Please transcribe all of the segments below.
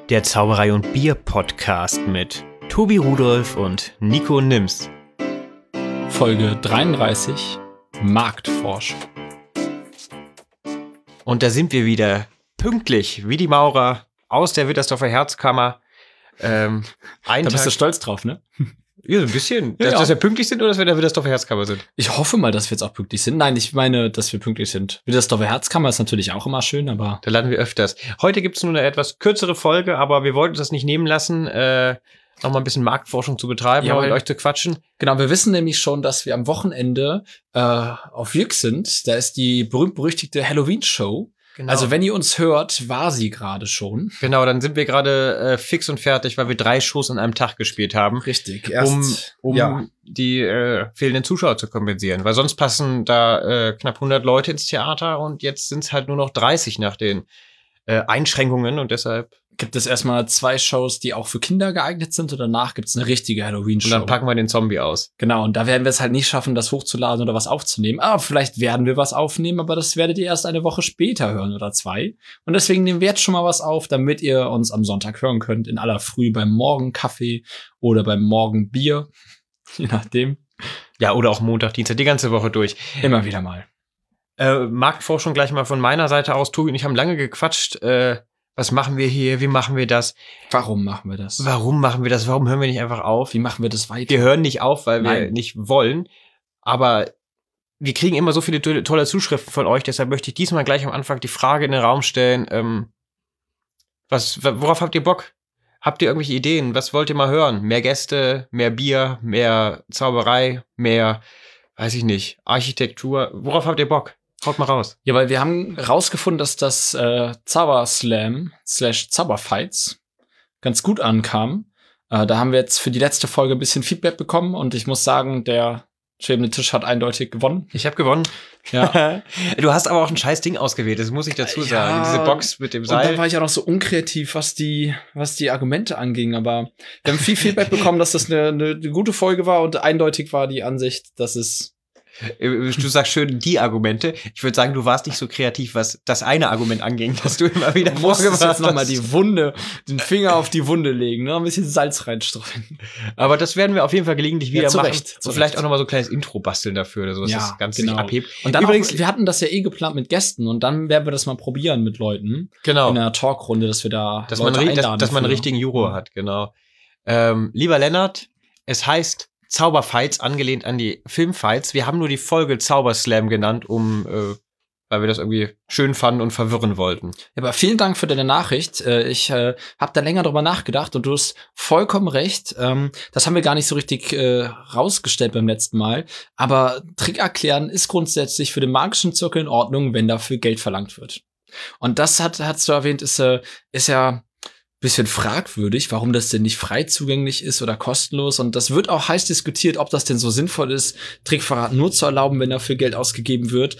Der Zauberei und Bier Podcast mit Tobi Rudolph und Nico Nims. Folge 33, Marktforschung. Und da sind wir wieder, pünktlich wie die Maurer aus der Wittersdorfer Herzkammer. Da bist du stolz drauf, ne? Ja, so ein bisschen. Ja. Dass wir pünktlich sind oder dass wir in der Wittersdorfer Herzkammer sind? Ich hoffe mal, dass wir jetzt auch pünktlich sind. Nein, ich meine, dass wir pünktlich sind. Wittersdorfer Herzkammer ist natürlich auch immer schön, aber... Da landen wir öfters. Heute gibt's nur eine etwas kürzere Folge, aber wir wollten das nicht nehmen lassen, noch mal ein bisschen Marktforschung zu betreiben, Ja, mit euch zu quatschen. Genau, wir wissen nämlich schon, dass wir am Wochenende auf Jück sind. Da ist die berühmt-berüchtigte Halloween-Show. Genau. Also wenn ihr uns hört, war sie gerade schon. Genau, dann sind wir gerade fix und fertig, weil wir 3 Shows an einem Tag gespielt haben. Richtig. Um die fehlenden Zuschauer zu kompensieren. Weil sonst passen da knapp 100 Leute ins Theater und jetzt sind es halt nur noch 30 nach den Einschränkungen und deshalb... Gibt es erstmal 2 Shows, die auch für Kinder geeignet sind und danach gibt es eine richtige Halloween-Show. Und dann packen wir den Zombie aus. Genau, und da werden wir es halt nicht schaffen, das hochzuladen oder was aufzunehmen. Aber vielleicht werden wir was aufnehmen, aber das werdet ihr erst eine Woche später hören oder 2. Und deswegen nehmen wir jetzt schon mal was auf, damit ihr uns am Sonntag hören könnt, in aller Früh beim Morgenkaffee oder beim Morgenbier, je nachdem. Ja, oder auch Montag, Dienstag, die ganze Woche durch. Immer wieder mal. Marktforschung gleich mal von meiner Seite aus. Tobi und ich haben lange gequatscht. Was machen wir hier? Wie machen wir das? Warum machen wir das? Warum machen wir das? Warum hören wir nicht einfach auf? Wie machen wir das weiter? Wir hören nicht auf, weil wir Nein. nicht wollen. Aber wir kriegen immer so viele tolle Zuschriften von euch. Deshalb möchte ich diesmal gleich am Anfang die Frage in den Raum stellen. Worauf habt ihr Bock? Habt ihr irgendwelche Ideen? Was wollt ihr mal hören? Mehr Gäste, mehr Bier, mehr Zauberei, mehr, weiß ich nicht, Architektur. Worauf habt ihr Bock? Haut mal raus. Ja, weil wir haben rausgefunden, dass das Zauberslam/Zauberfights ganz gut ankam. Da haben wir jetzt für die letzte Folge ein bisschen Feedback bekommen und ich muss sagen, der schwebende Tisch hat eindeutig gewonnen. Ich habe gewonnen. Ja. Du hast aber auch ein scheiß Ding ausgewählt, das muss ich dazu sagen. Diese Box mit dem Seil. Und dann war ich auch noch so unkreativ, was die Argumente anging. Aber wir haben viel Feedback bekommen, dass das eine gute Folge war und eindeutig war die Ansicht, dass es... Du sagst schön die Argumente. Ich würde sagen, du warst nicht so kreativ, was das eine Argument anging, dass du immer wieder musstest jetzt noch mal den Finger auf die Wunde legen, ne? Ein bisschen Salz reinstreuen. Aber das werden wir auf jeden Fall gelegentlich wieder machen. Zu Und vielleicht Recht. auch noch mal so ein kleines Intro basteln dafür oder so, dass das Ganze sich abhebt. Und dann übrigens, auch, wir hatten das ja geplant mit Gästen und dann werden wir das mal probieren mit Leuten. Genau. In einer Talkrunde, dass wir da dass Leute man einladen. dass man einen richtigen Juror hat, genau. Lieber Lennart, es heißt Zauberfights, angelehnt an die Filmfights. Wir haben nur die Folge Zauberslam genannt, weil wir das irgendwie schön fanden und verwirren wollten. Ja, aber vielen Dank für deine Nachricht. Ich habe da länger drüber nachgedacht und du hast vollkommen recht. Das haben wir gar nicht so richtig rausgestellt beim letzten Mal. Aber Trick erklären ist grundsätzlich für den magischen Zirkel in Ordnung, wenn dafür Geld verlangt wird. Und das hast du erwähnt, ist ja bisschen fragwürdig, warum das denn nicht frei zugänglich ist oder kostenlos. Und das wird auch heiß diskutiert, ob das denn so sinnvoll ist, Trickverrat nur zu erlauben, wenn dafür Geld ausgegeben wird.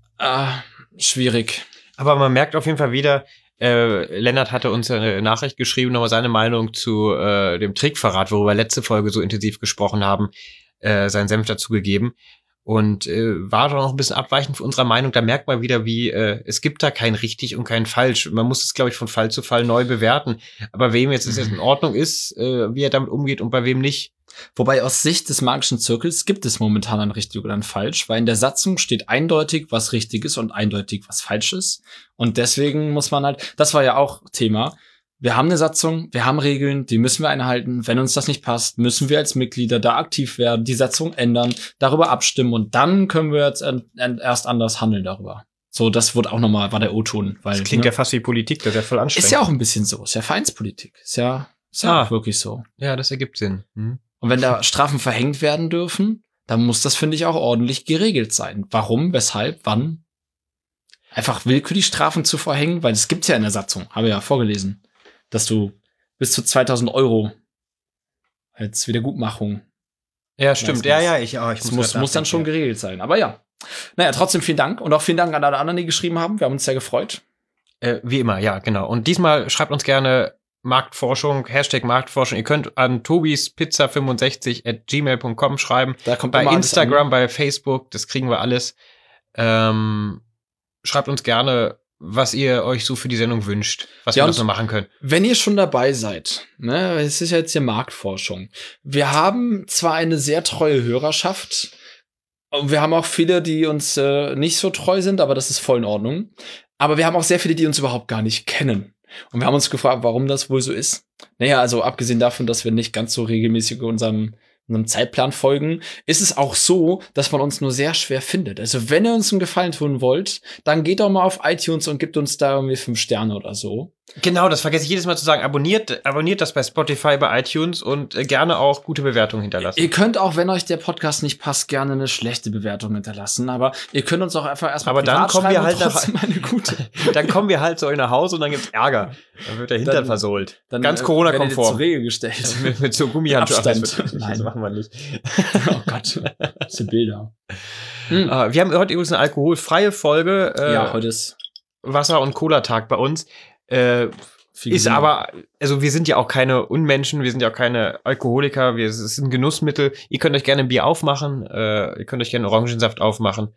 Schwierig. Aber man merkt auf jeden Fall wieder, Lennart hatte uns eine Nachricht geschrieben, nochmal seine Meinung zu dem Trickverrat, worüber wir letzte Folge so intensiv gesprochen haben, seinen Senf dazugegeben. Und war doch noch ein bisschen abweichend von unserer Meinung. Da merkt man wieder, wie es gibt da kein richtig und kein falsch. Man muss es, glaube ich, von Fall zu Fall neu bewerten. Aber wem jetzt es in Ordnung ist, wie er damit umgeht und bei wem nicht. Wobei aus Sicht des magischen Zirkels gibt es momentan ein richtig oder ein falsch, weil in der Satzung steht eindeutig, was richtig ist und eindeutig, was falsch ist. Und deswegen muss man halt, das war ja auch Thema, wir haben eine Satzung, wir haben Regeln, die müssen wir einhalten. Wenn uns das nicht passt, müssen wir als Mitglieder da aktiv werden, die Satzung ändern, darüber abstimmen und dann können wir jetzt erst anders handeln darüber. So, das wurde auch nochmal, war der O-Ton. Das klingt ja fast wie Politik, das ist ja voll anstrengend. Ist ja auch ein bisschen so, ist ja Vereinspolitik. Ist ja auch wirklich so. Ja, das ergibt Sinn. Und wenn da Strafen verhängt werden dürfen, dann muss das, finde ich, auch ordentlich geregelt sein. Warum, weshalb, wann? Einfach willkürlich Strafen zu verhängen, weil das gibt's ja in der Satzung, habe ich ja vorgelesen. Dass du bis zu 2.000 € als Wiedergutmachung. Ja, stimmt. Ja, ich muss dann schon geregelt sein. Aber ja. Naja, trotzdem vielen Dank. Und auch vielen Dank an alle anderen, die geschrieben haben. Wir haben uns sehr gefreut. Wie immer, ja, genau. Und diesmal schreibt uns gerne Marktforschung, #Marktforschung. Ihr könnt an tobispizza65@gmail.com schreiben. Da kommt bei Instagram, bei Facebook, das kriegen wir alles. Schreibt uns gerne was ihr euch so für die Sendung wünscht, was Ja, wir noch und so machen können. Wenn ihr schon dabei seid, ne, es ist ja jetzt hier Marktforschung. Wir haben zwar eine sehr treue Hörerschaft, und wir haben auch viele, die uns nicht so treu sind, aber das ist voll in Ordnung. Aber wir haben auch sehr viele, die uns überhaupt gar nicht kennen. Und wir haben uns gefragt, warum das wohl so ist. Naja, also abgesehen davon, dass wir nicht ganz so regelmäßig unserem Zeitplan folgen, ist es auch so, dass man uns nur sehr schwer findet. Also wenn ihr uns einen Gefallen tun wollt, dann geht doch mal auf iTunes und gebt uns da irgendwie 5 Sterne oder so. Genau, das vergesse ich jedes Mal zu sagen. Abonniert das bei Spotify, bei iTunes und gerne auch gute Bewertungen hinterlassen. Ihr könnt auch, wenn euch der Podcast nicht passt, gerne eine schlechte Bewertung hinterlassen. Aber ihr könnt uns auch einfach erstmal aber dann kommen wir halt eine gute. Dann kommen wir halt zu euch nach Hause und dann gibt's Ärger. Dann wird der Hintern versohlt. Dann, ganz Corona-konform. Zur Regel gestellt. mit so Gummihandschuhen. Nein, das machen wir nicht. Oh Gott, das sind Bilder. Wir haben heute übrigens eine alkoholfreie Folge. Ja, heute ist Wasser- und Cola-Tag bei uns. Ist aber, also wir sind ja auch keine Unmenschen, wir sind ja auch keine Alkoholiker, es ist ein Genussmittel. Ihr könnt euch gerne ein Bier aufmachen, ihr könnt euch gerne Orangensaft aufmachen.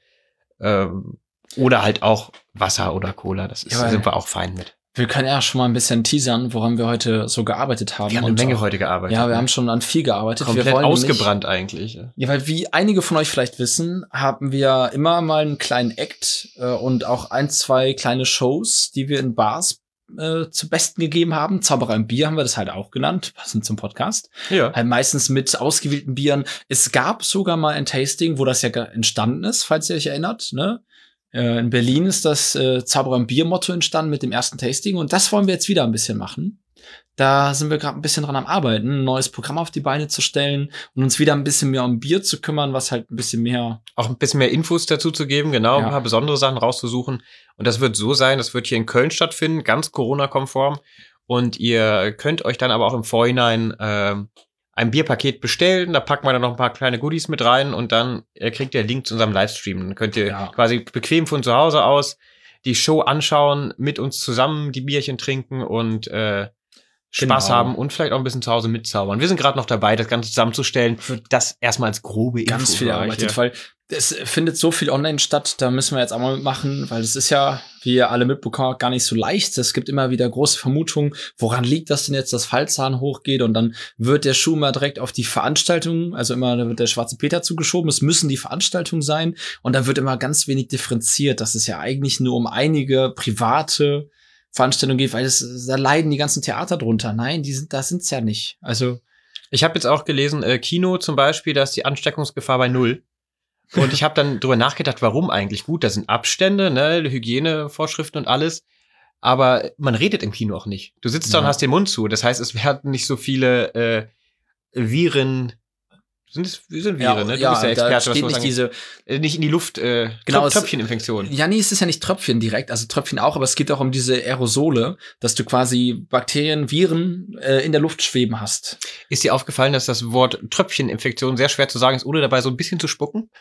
Oder halt auch Wasser oder Cola, sind wir auch fein mit. Wir können ja schon mal ein bisschen teasern, woran wir heute so gearbeitet haben. Wir haben eine Menge heute gearbeitet. Ja, wir haben schon an viel gearbeitet. Komplett wir wollen ausgebrannt eigentlich. Ja, weil wie einige von euch vielleicht wissen, haben wir immer mal einen kleinen Act und auch 1, 2 kleine Shows, die wir in Bars zu Besten gegeben haben. Zauberei und Bier haben wir das halt auch genannt, passend zum Podcast. Ja. Halt meistens mit ausgewählten Bieren. Es gab sogar mal ein Tasting, wo das ja entstanden ist, falls ihr euch erinnert, ne? In Berlin ist das Zauberei und Bier-Motto entstanden mit dem ersten Tasting und das wollen wir jetzt wieder ein bisschen machen. Da sind wir gerade ein bisschen dran am Arbeiten, ein neues Programm auf die Beine zu stellen und uns wieder ein bisschen mehr um Bier zu kümmern, was halt ein bisschen mehr... Auch ein bisschen mehr Infos dazu zu geben, genau, ein paar besondere Sachen rauszusuchen. Und das wird so sein, das wird hier in Köln stattfinden, ganz Corona-konform. Und ihr könnt euch dann aber auch im Vorhinein ein Bierpaket bestellen. Da packen wir dann noch ein paar kleine Goodies mit rein und dann kriegt ihr einen Link zu unserem Livestream. Dann könnt ihr quasi bequem von zu Hause aus die Show anschauen, mit uns zusammen die Bierchen trinken und Spaß haben und vielleicht auch ein bisschen zu Hause mitzaubern. Wir sind gerade noch dabei, das Ganze zusammenzustellen. Das erstmal als grobe Info. Ganz viel arbeitet, weil es findet so viel online statt, da müssen wir jetzt auch mal mitmachen, weil es ist ja, wie ihr alle mitbekommen habt, gar nicht so leicht. Es gibt immer wieder große Vermutungen, woran liegt das denn jetzt, dass Fallzahlen hochgeht und dann wird der Schuh mal direkt auf die Veranstaltung, also immer da wird der schwarze Peter zugeschoben, es müssen die Veranstaltungen sein und dann wird immer ganz wenig differenziert, dass es ja eigentlich nur um einige private Veranstaltungen geht, weil da leiden die ganzen Theater drunter. Nein, da sind's ja nicht. Also ich habe jetzt auch gelesen, Kino zum Beispiel, da ist die Ansteckungsgefahr bei 0. Und ich habe dann drüber nachgedacht, warum eigentlich? Gut, da sind Abstände, ne, Hygienevorschriften und alles. Aber man redet im Kino auch nicht. Du sitzt da und hast den Mund zu. Das heißt, es werden nicht so viele Viren. Sind Viren, ne? Du bist der Experte, was nicht diese nicht in die Luft, Tröpfcheninfektion. Ja, nee, es ist ja nicht Tröpfchen direkt, also Tröpfchen auch, aber es geht auch um diese Aerosole, dass du quasi Bakterien, Viren in der Luft schweben hast. Ist dir aufgefallen, dass das Wort Tröpfcheninfektion sehr schwer zu sagen ist, ohne dabei so ein bisschen zu spucken?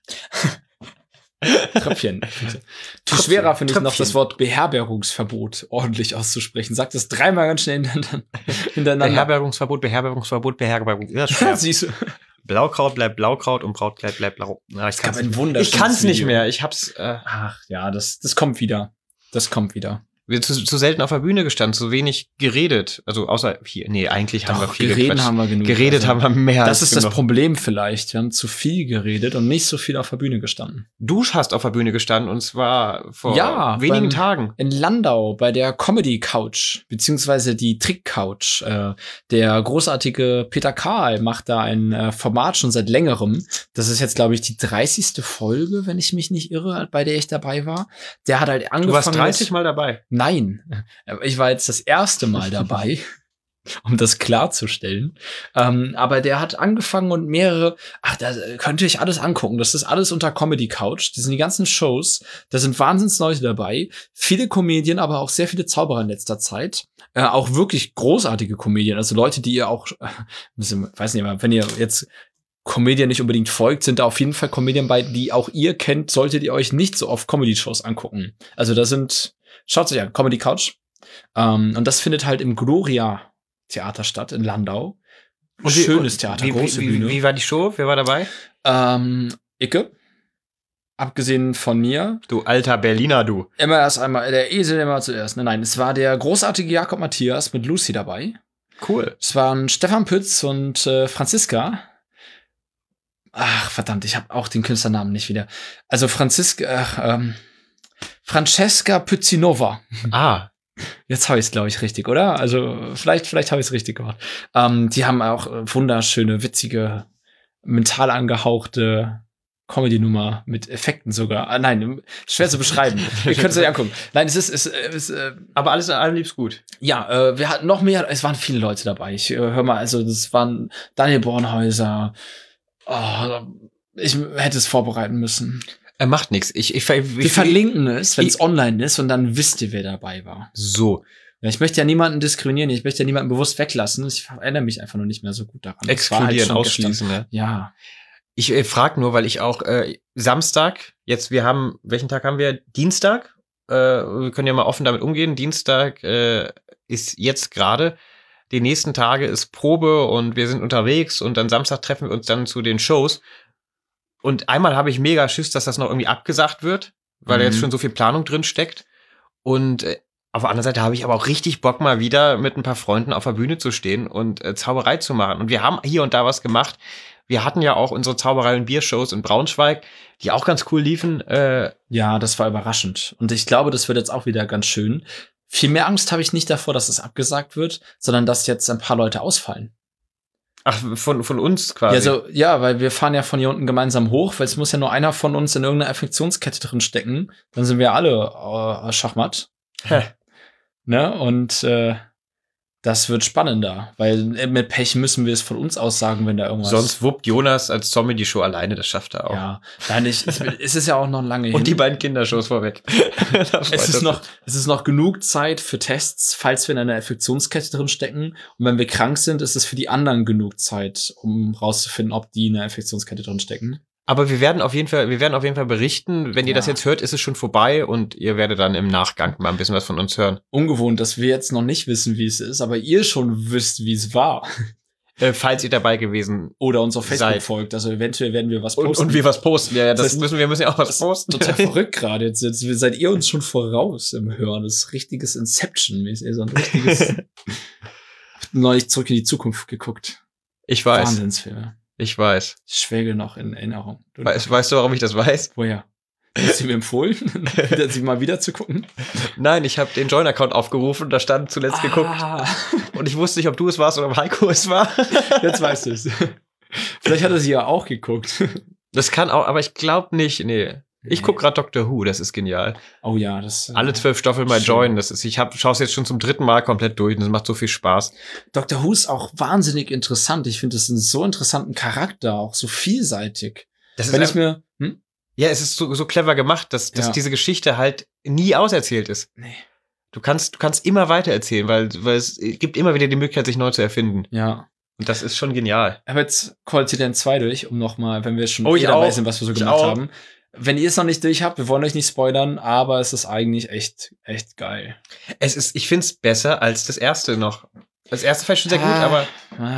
Tröpfchen. Viel schwerer finde ich noch das Wort Beherbergungsverbot ordentlich auszusprechen. Sag das 3-mal ganz schnell hintereinander. Beherbergungsverbot. Ja, schwer. Siehst du. Blaukraut bleibt Blaukraut und Brautkleid bleibt Blau. Ja, ich kann's nicht mehr. Ich hab's. Ach ja, das kommt wieder. Das kommt wieder. Wir zu selten auf der Bühne gestanden, zu wenig geredet. Also außer hier. Nee, eigentlich haben wir viel geredet. Haben wir genug. Geredet haben wir mehr. Das ist das Problem vielleicht. Wir haben zu viel geredet und nicht so viel auf der Bühne gestanden. Du hast auf der Bühne gestanden und zwar vor wenigen Tagen. In Landau bei der Comedy Couch, beziehungsweise die Trick Couch. Der großartige Peter Karl macht da ein Format schon seit längerem. Das ist jetzt, glaube ich, die 30. Folge, wenn ich mich nicht irre, bei der ich dabei war. Der hat halt angefangen. Du warst 30 Mal dabei. Nein, ich war jetzt das erste Mal dabei, um das klarzustellen. Aber der hat angefangen und da könnt ihr euch alles angucken. Das ist alles unter Comedy Couch. Das sind die ganzen Shows. Da sind Wahnsinnsleute dabei. Viele Comedien, aber auch sehr viele Zauberer in letzter Zeit. Auch wirklich großartige Comedien. Also Leute, die ihr auch, weiß nicht mal, wenn ihr jetzt Comedian nicht unbedingt folgt, sind da auf jeden Fall Comedien bei, die auch ihr kennt, solltet ihr euch nicht so oft Comedy-Shows angucken. Also schaut euch an, Comedy Couch. Und das findet halt im Gloria Theater statt in Landau. Schönes Theater, große Bühne. Wie war die Show? Wer war dabei? Icke. abgesehen von mir. Du alter Berliner, du. Immer erst einmal, der Esel immer zuerst. Nein, es war der großartige Jakob Matthias mit Lucy dabei. Cool. Es waren Stefan Pütz und Franziska. Ach, verdammt, ich habe auch den Künstlernamen nicht wieder. Also Francesca Pützinova. Ah. Jetzt habe ich es, glaube ich, richtig, oder? Also vielleicht habe ich es richtig gemacht. Die haben auch wunderschöne, witzige, mental angehauchte Comedy-Nummer mit Effekten sogar. Nein, schwer zu beschreiben. Ihr könnt es euch angucken. Nein, es ist aber alles in allem lieb's gut. Ja, wir hatten noch mehr, es waren viele Leute dabei. Ich hör mal, also das waren Daniel Bornhäuser. Oh, ich hätte es vorbereiten müssen. Er macht nichts. Wir verlinken es, wenn es online ist, und dann wisst ihr, wer dabei war. So. Ja, ich möchte ja niemanden diskriminieren, ich möchte ja niemanden bewusst weglassen. Ich erinnere mich einfach noch nicht mehr so gut daran. Exkludieren, ausschließen, ne? Ja. Ich frage nur, weil ich auch Samstag, welchen Tag haben wir? Dienstag? Wir können ja mal offen damit umgehen. Dienstag ist jetzt gerade. Die nächsten Tage ist Probe und wir sind unterwegs und dann Samstag treffen wir uns dann zu den Shows. Und einmal habe ich mega Schiss, dass das noch irgendwie abgesagt wird, weil da jetzt schon so viel Planung drin steckt. Und auf der anderen Seite habe ich aber auch richtig Bock, mal wieder mit ein paar Freunden auf der Bühne zu stehen und Zauberei zu machen. Und wir haben hier und da was gemacht. Wir hatten ja auch unsere Zauberei- und Biershows in Braunschweig, die auch ganz cool liefen. Ja, das war überraschend. Und ich glaube, das wird jetzt auch wieder ganz schön. Viel mehr Angst habe ich nicht davor, dass es abgesagt wird, sondern dass jetzt ein paar Leute ausfallen. Ach, von uns quasi. Ja, weil wir fahren ja von hier unten gemeinsam hoch, weil es muss ja nur einer von uns in irgendeiner Infektionskette drin stecken. Dann sind wir alle Schachmatt. Ne? Und das wird spannender, weil mit Pech müssen wir es von uns aus sagen, wenn da irgendwas. Sonst wuppt Jonas als Zombie die Show alleine, das schafft er auch. Ja, nein, es ist ja auch noch lange hin. Und die beiden Kindershows vorweg. Es ist noch genug Zeit für Tests, falls wir in einer Infektionskette drin stecken. Und wenn wir krank sind, ist es für die anderen genug Zeit, um rauszufinden, ob die in einer Infektionskette drin stecken. Aber wir werden auf jeden Fall berichten. Wenn ihr das jetzt hört, ist es schon vorbei und ihr werdet dann im Nachgang mal ein bisschen was von uns hören. Ungewohnt, dass wir jetzt noch nicht wissen, wie es ist, aber ihr schon wisst, wie es war. Falls ihr dabei gewesen oder uns auf Facebook seid. Folgt. Also eventuell werden wir was posten. Und wir was posten. Ja, das heißt, wir müssen ja auch was posten. Total verrückt gerade. Jetzt seid ihr uns schon voraus im Hören. Das ist richtiges Inception-mäßig. So ein richtiges neulich Zurück in die Zukunft geguckt. Ich weiß. Wahnsinnsfilme. Ich weiß. Ich schwelge noch in Erinnerung. Weißt du, warum ich das weiß? Woher? Hast du mir empfohlen, sie mal wieder zu gucken? Nein, ich habe den Join-Account aufgerufen, da stand zuletzt geguckt. Und ich wusste nicht, ob du es warst oder ob Heiko es war. Jetzt weißt du es. Vielleicht hat er sie ja auch geguckt. Das kann auch, aber ich glaube nicht, nee. Ich guck gerade Doctor Who, das ist genial. Oh ja, das. Alle 12 Staffeln mal joinen, ich schaue es jetzt schon zum 3. Mal komplett durch und das macht so viel Spaß. Doctor Who ist auch wahnsinnig interessant. Ich finde, das ist einen so interessanten Charakter, auch so vielseitig. Das Wenn ist ich mir, Ja, es ist so clever gemacht, dass diese Geschichte halt nie auserzählt ist. Nee. Du kannst immer weitererzählen, weil es gibt immer wieder die Möglichkeit, sich neu zu erfinden. Ja. Und das ist schon genial. Ich habe jetzt Quality 2 durch, um nochmal, wenn wir schon dabei dabei sind, was wir so gemacht haben. Wenn ihr es noch nicht durch habt, wir wollen euch nicht spoilern, aber es ist eigentlich echt geil. Ich find's besser als das erste noch. Das erste fand ich schon sehr gut, aber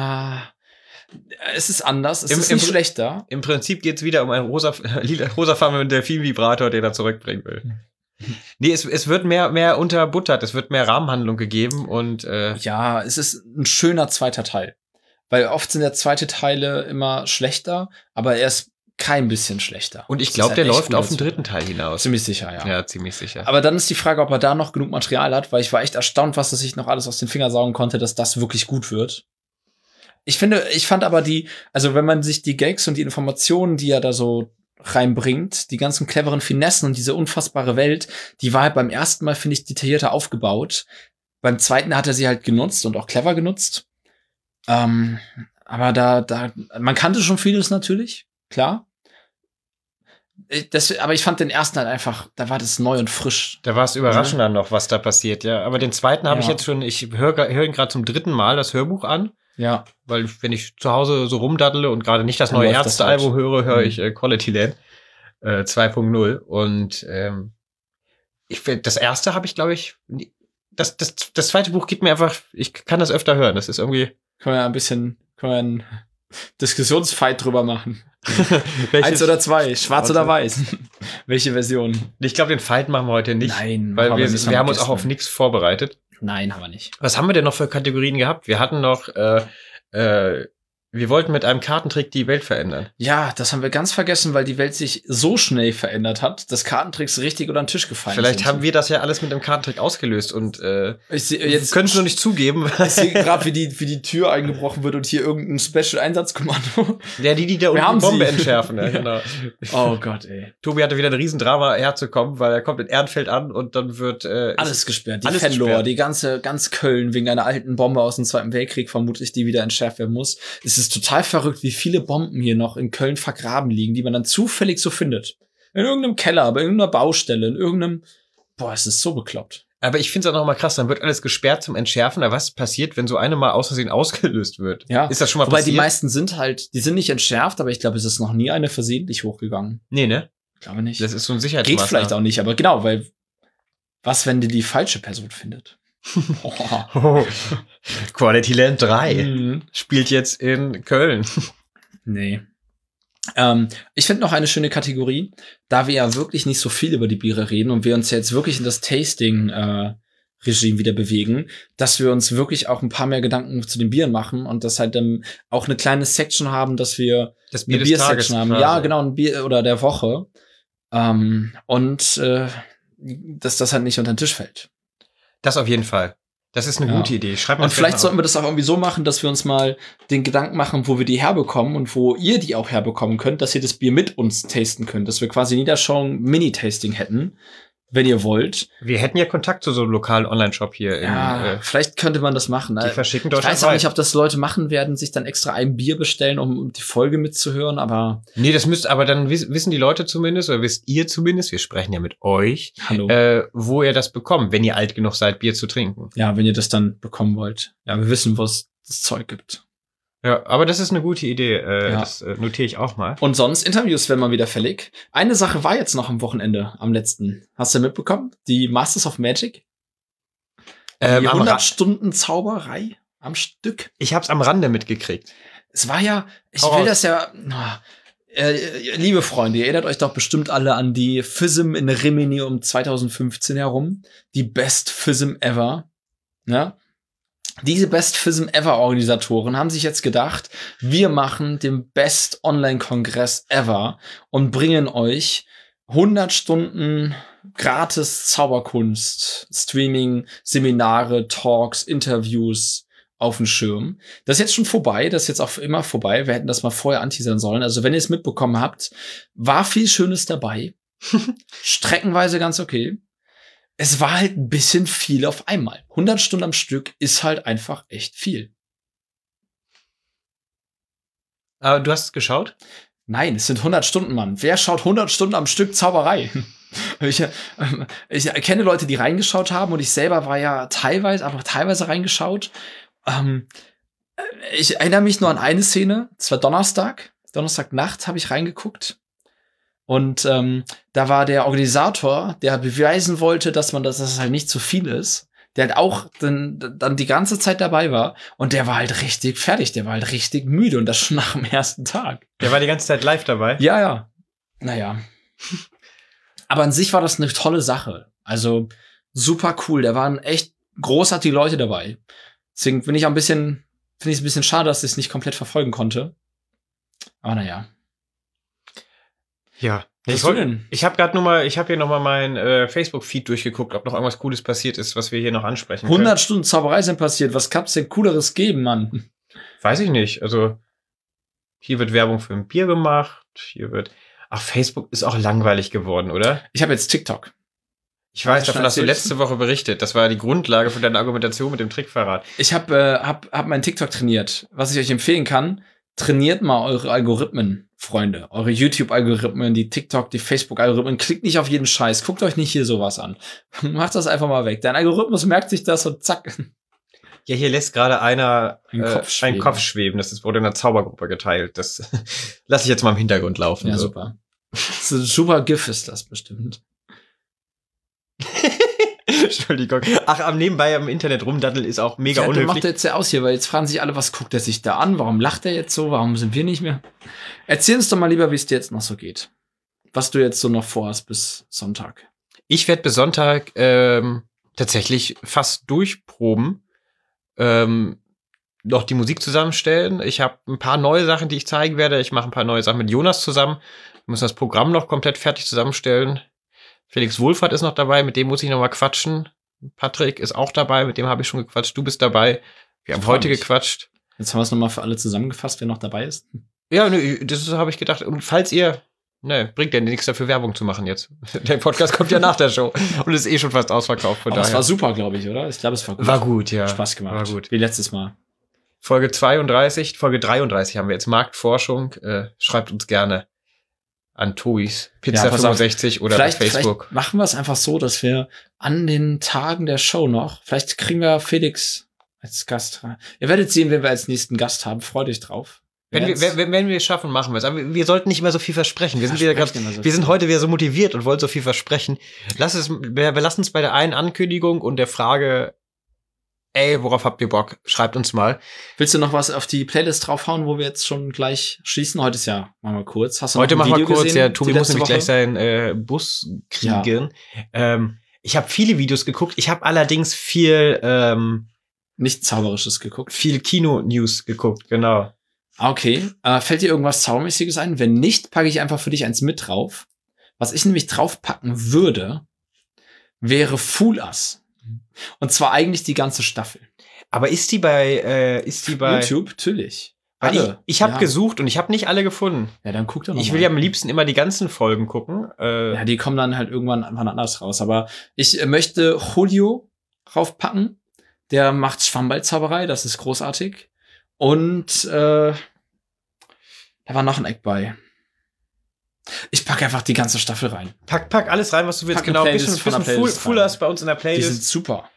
es ist anders, es ist nicht schlechter. Im Prinzip geht's wieder um einen rosafarbenen Delfin-Vibrator, den er zurückbringen will. Nee, es wird mehr unterbuttert, es wird mehr Rahmenhandlung gegeben und ja, es ist ein schöner zweiter Teil. Weil oft sind ja zweite Teile immer schlechter, aber er ist kein bisschen schlechter. Und ich glaube, der läuft auf den 3. Teil hinaus. Ziemlich sicher, ja. Ja, ziemlich sicher. Aber dann ist die Frage, ob er da noch genug Material hat, weil ich war echt erstaunt, was er sich noch alles aus den Fingern saugen konnte, dass das wirklich gut wird. Ich fand aber also wenn man sich die Gags und die Informationen, die er da so reinbringt, die ganzen cleveren Finessen und diese unfassbare Welt, die war halt beim ersten Mal, finde ich, detaillierter aufgebaut. Beim zweiten hat er sie halt genutzt und auch clever genutzt. Aber man kannte schon vieles natürlich, klar. Aber ich fand den ersten halt einfach, da war das neu und frisch. Da war es überraschender noch, was da passiert, ja. Aber den zweiten habe ich jetzt schon, ich höre ihn gerade zum 3. Mal das Hörbuch an. Ja. Weil wenn ich zu Hause so rumdaddle und gerade nicht das neue Ärzte-Album höre ich Quality Land 2.0. Und das erste habe ich, glaube ich, das zweite Buch gibt mir einfach, ich kann das öfter hören. Das ist irgendwie. Können wir einen Diskussionsfight drüber machen. 1 oder 2, schwarz oder weiß. Welche Version? Ich glaube, den Fight machen wir heute nicht. Nein, weil wir haben uns auch auf nichts vorbereitet. Nein, haben wir nicht. Was haben wir denn noch für Kategorien gehabt? Wir hatten noch wir wollten mit einem Kartentrick die Welt verändern. Ja, das haben wir ganz vergessen, weil die Welt sich so schnell verändert hat, dass Kartentricks richtig unter den Tisch gefallen Vielleicht sind. haben wir das ja alles mit einem Kartentrick ausgelöst und jetzt können es nur nicht zugeben. Ich sehe gerade, wie die Tür eingebrochen wird und hier irgendein Special-Einsatzkommando. Ja, die da unten die Bombe entschärfen. Ja, genau. Oh Gott, ey. Tobi hatte wieder ein Riesendrama herzukommen, weil er kommt in Ehrenfeld an und dann wird alles gesperrt. Die alles Fenlohr, gesperrt. die ganz Köln wegen einer alten Bombe aus dem Zweiten Weltkrieg vermutlich, die wieder entschärft werden muss. Es ist total verrückt, wie viele Bomben hier noch in Köln vergraben liegen, die man dann zufällig so findet. In irgendeinem Keller, bei irgendeiner Baustelle, in irgendeinem... Boah, es ist so bekloppt. Aber ich finde es auch noch mal krass, dann wird alles gesperrt zum Entschärfen. Aber was passiert, wenn so eine mal aus Versehen ausgelöst wird? Ja. Ist das schon mal Wobei passiert? die meisten die sind nicht entschärft, aber ich glaube, es ist noch nie eine versehentlich hochgegangen. Nee, ne? Ich glaube nicht. Das ist so ein Geht Sicherheitsmaßnahme. vielleicht auch nicht, aber genau, weil was, wenn die falsche Person findet? Quality Land 3 Mhm. spielt jetzt in Köln. Nee. Ich finde noch eine schöne Kategorie, da wir ja wirklich nicht so viel über die Biere reden und wir uns jetzt wirklich in das Tasting-Regime wieder bewegen, dass wir uns wirklich auch ein paar mehr Gedanken zu den Bieren machen und dass halt auch eine kleine Section haben, dass wir Das Bier eine des Tages Bier-Section haben. quasi. Ja, genau, ein Bier oder der Woche. Dass das halt nicht unter den Tisch fällt. Das auf jeden Fall. Das ist eine Ja. gute Idee. Schreibt Und vielleicht sollten wir das auch irgendwie so machen, dass wir uns mal den Gedanken machen, wo wir die herbekommen und wo ihr die auch herbekommen könnt, dass ihr das Bier mit uns tasten könnt. Dass wir quasi in jeder Show ein Mini-Tasting hätten, wenn ihr wollt. Wir hätten ja Kontakt zu so einem lokalen Online-Shop hier. Ja, vielleicht könnte man das machen. Die verschicken Ich weiß auch deutschlandweit. nicht, ob das Leute machen werden, sich dann extra ein Bier bestellen, um die Folge mitzuhören, aber Nee, das müsst, aber dann wissen die Leute zumindest, oder wisst ihr zumindest, wir sprechen ja mit euch, hallo. wo ihr das bekommt, wenn ihr alt genug seid, Bier zu trinken. Ja, wenn ihr das dann bekommen wollt. Ja, wir wissen, wo es das Zeug gibt. Ja, aber das ist eine gute Idee. Ja. Das notiere ich auch mal. Und sonst, Interviews werden mal wieder fällig. Eine Sache war jetzt noch am Wochenende, am letzten. Hast du mitbekommen? Die Masters of Magic? Die am 100 Stunden Zauberei am Stück. Ich hab's am Rande mitgekriegt. Es war ja, ich Hau will raus. das ja, liebe Freunde, ihr erinnert euch doch bestimmt alle an die FISM in Rimini um 2015 herum. Die Best FISM ever. Ne? Diese Best FISM ever Organisatoren haben sich jetzt gedacht, wir machen den Best Online-Kongress ever und bringen euch 100 Stunden gratis Zauberkunst, Streaming, Seminare, Talks, Interviews auf den Schirm. Das ist jetzt schon vorbei, das ist jetzt auch immer vorbei. Wir hätten das mal vorher anteasern sollen. Also wenn ihr es mitbekommen habt, war viel Schönes dabei. Streckenweise ganz okay. Es war halt ein bisschen viel auf einmal. 100 Stunden am Stück ist halt einfach echt viel. Aber du hast es geschaut? Nein, es sind 100 Stunden, Mann. Wer schaut 100 Stunden am Stück Zauberei? Ich kenne Leute, die reingeschaut haben und ich selber war ja teilweise reingeschaut. Ich erinnere mich nur an eine Szene. Es war Donnerstagnacht habe ich reingeguckt. Und da war der Organisator, der beweisen wollte, dass das halt nicht zu viel ist. Der halt auch dann die ganze Zeit dabei war. Und der war halt richtig fertig. Der war halt richtig müde. Und das schon nach dem ersten Tag. Der war die ganze Zeit live dabei. Ja, ja. Naja. Aber an sich war das eine tolle Sache. Also super cool. Da waren echt großartige Leute dabei. Deswegen finde ich es ein bisschen schade, dass ich es nicht komplett verfolgen konnte. Aber naja. Ja. Was du denn? Ich habe hier noch mal mein Facebook-Feed durchgeguckt, ob noch irgendwas Cooles passiert ist, was wir hier noch ansprechen 100 Stunden Zauberei sind passiert. Was kann's denn Cooleres geben, Mann? Weiß ich nicht. Also, hier wird Werbung für ein Bier gemacht. Ach, Facebook ist auch langweilig geworden, oder? Ich habe jetzt TikTok. Ich weiß, Hast du davon schon hast du erzählt? letzte Woche berichtet. Das war die Grundlage für deine Argumentation mit dem Trickverrat. Ich hab meinen TikTok trainiert. Was ich euch empfehlen kann, trainiert mal eure Algorithmen, Freunde. Eure YouTube-Algorithmen, die TikTok, die Facebook-Algorithmen. Klickt nicht auf jeden Scheiß. Guckt euch nicht hier sowas an. Macht das einfach mal weg. Dein Algorithmus merkt sich das und zack. Ja, hier lässt gerade einer Ein Kopf schweben. einen Kopf schweben. Das wurde in einer Zaubergruppe geteilt. Das lasse ich jetzt mal im Hintergrund laufen. Ja, so. super. So ein super GIF ist das bestimmt. Entschuldigung. Ach, am nebenbei am Internet rumdaddeln ist auch mega Du unhöflich. macht er jetzt ja aus hier, weil jetzt fragen sich alle, was guckt er sich da an? Warum lacht er jetzt so? Warum sind wir nicht mehr? Erzähl uns doch mal lieber, wie es dir jetzt noch so geht. Was du jetzt so noch vorhast bis Sonntag. Ich werde bis Sonntag tatsächlich fast durchproben. Noch die Musik zusammenstellen. Ich habe ein paar neue Sachen, die ich zeigen werde. Ich mache ein paar neue Sachen mit Jonas zusammen. Wir müssen das Programm noch komplett fertig zusammenstellen. Felix Wohlfahrt ist noch dabei, mit dem muss ich noch mal quatschen. Patrick ist auch dabei, mit dem habe ich schon gequatscht. Du bist dabei. Wir haben heute gequatscht. Jetzt haben wir es nochmal für alle zusammengefasst, wer noch dabei ist. Ja, nö, das habe ich gedacht. Und falls ihr, bringt ja nichts dafür, Werbung zu machen jetzt. Der Podcast kommt ja nach der Show und ist schon fast ausverkauft. Von Aber daher. es war super, glaube ich, oder? Ich glaube, es war gut. War gut, ja. Spaß gemacht. War gut. Wie letztes Mal. Folge 33 haben wir jetzt Marktforschung. Schreibt uns gerne an Tois Pizza65 oder bei Facebook. Vielleicht machen wir es einfach so, dass wir an den Tagen der Show noch, vielleicht kriegen wir Felix als Gast rein. Ihr werdet sehen, wenn wir als nächsten Gast haben. Freut euch drauf. Wenn wir es schaffen, machen wir es. Aber wir sollten nicht immer so viel versprechen. Wir sind heute wieder so motiviert und wollen so viel versprechen. Wir lassen uns bei der einen Ankündigung und der Frage, worauf habt ihr Bock? Schreibt uns mal. Willst du noch was auf die Playlist draufhauen, wo wir jetzt schon gleich schließen? Heute ist ja, machen wir kurz. Hast du heute noch ein machen Video wir kurz, gesehen, ja, Tobi muss nämlich Woche? gleich seinen Bus kriegen. Ja. Ich habe viele Videos geguckt. Ich habe allerdings viel nichts Zauberisches geguckt. Viel Kino-News geguckt, genau. Okay. Fällt dir irgendwas Zaubermäßiges ein? Wenn nicht, packe ich einfach für dich eins mit drauf. Was ich nämlich draufpacken würde, wäre Fool Us. Und zwar eigentlich die ganze Staffel. Aber ist die bei YouTube? Natürlich. Alle. Ich habe gesucht und ich habe nicht alle gefunden. Ja, dann guck doch noch Ich will ja am liebsten immer die ganzen Folgen gucken. Ja, die kommen dann halt irgendwann anders raus. Aber ich möchte Julio raufpacken. Der macht Schwammballzauberei, das ist großartig. Und da war noch ein Eck bei. Ich packe einfach die ganze Staffel rein. Pack alles rein, was du willst. Genau, bisschen Fool Us bei uns in der Playlist. Die sind super.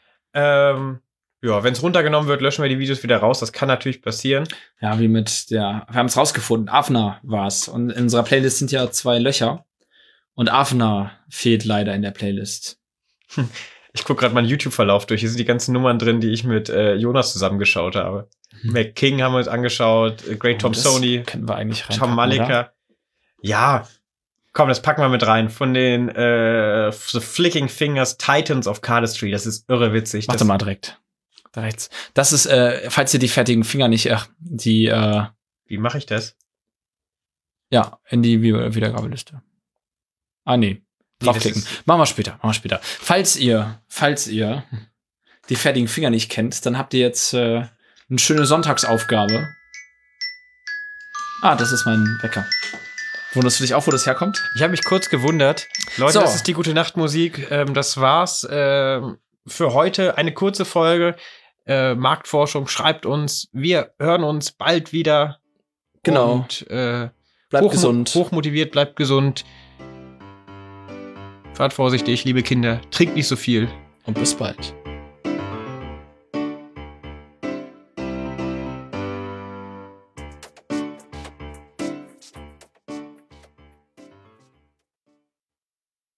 Ja, wenn es runtergenommen wird, löschen wir die Videos wieder raus. Das kann natürlich passieren. Ja, wie wir haben es rausgefunden. Avner war's. Und in unserer Playlist sind ja 2 Löcher. Und Avner fehlt leider in der Playlist. Ich gucke gerade meinen YouTube-Verlauf durch. Hier sind die ganzen Nummern drin, die ich mit Jonas zusammengeschaut habe. Mac King haben wir uns angeschaut, Great Tom Sony, können wir eigentlich rein. Tom Malika. Ja, komm, das packen wir mit rein. Von den The Flicking Fingers Titans of Cardistry. Das ist irre witzig. Warte mal direkt. Da rechts. Das ist, falls ihr die fertigen Finger nicht, Wie mache ich das? Ja, in die Wiedergabeliste. Ah, nee. Draufklicken. Machen wir später. Falls ihr die fertigen Finger nicht kennt, dann habt ihr jetzt eine schöne Sonntagsaufgabe. Ah, das ist mein Wecker. Wunderst du dich auch, wo das herkommt? Ich habe mich kurz gewundert. Leute, das ist die Gute-Nacht-Musik. Das war's für heute. Eine kurze Folge. Marktforschung, schreibt uns. Wir hören uns bald wieder. Genau. Und bleibt gesund. Hochmotiviert, bleibt gesund. Fahrt vorsichtig, liebe Kinder. Trinkt nicht so viel. Und bis bald.